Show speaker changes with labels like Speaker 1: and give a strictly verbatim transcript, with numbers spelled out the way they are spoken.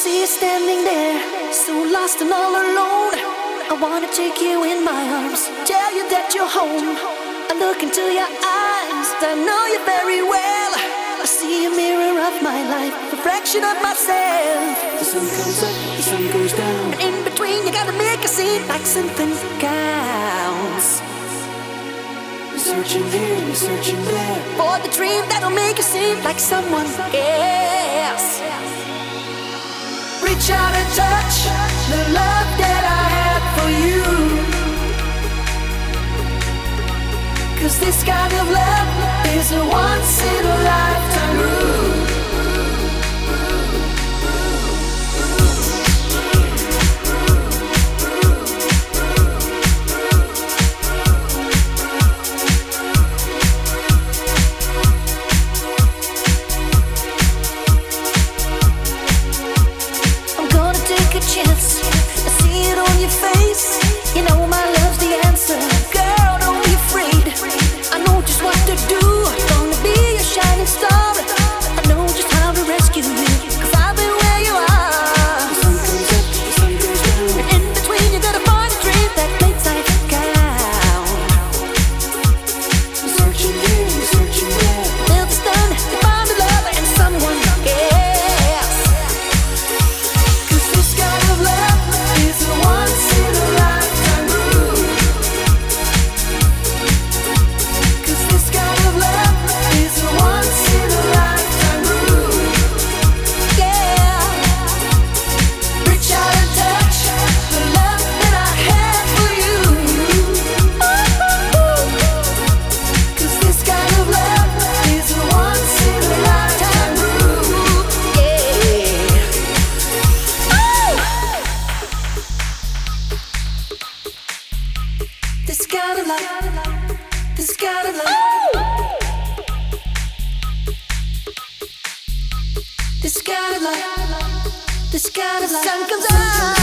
Speaker 1: see you standing there, so lost and all alone. I wanna take you in my arms, tell you that you're home. I look into your eyes, I know you very well. I see a mirror of my life, a reflection of myself.
Speaker 2: The sun comes up, the sun goes down,
Speaker 1: and in between you gotta make a scene like something counts.
Speaker 2: You're searching here, you're searching there,
Speaker 1: for the dream that'll make you seem like someone else. Reach out and touch the love that I have for you, 'cause this kind of love is a once in a lifetime rule. Chance, I see it on your face. You know my love's the answer. Girl, don't be afraid. I know just what to do. Gonna be your shining star. I know just how to rescue you, 'cause I've been where you are.
Speaker 2: The sun comes up, the sun goes down,
Speaker 1: and in between you gotta find a dream that makes life count.
Speaker 2: You're searching here, you're searching there,
Speaker 1: till it's done, you find a lover and someone else. This kind of love, this kind of love, this kind of love, this kind of love. Sun comes up.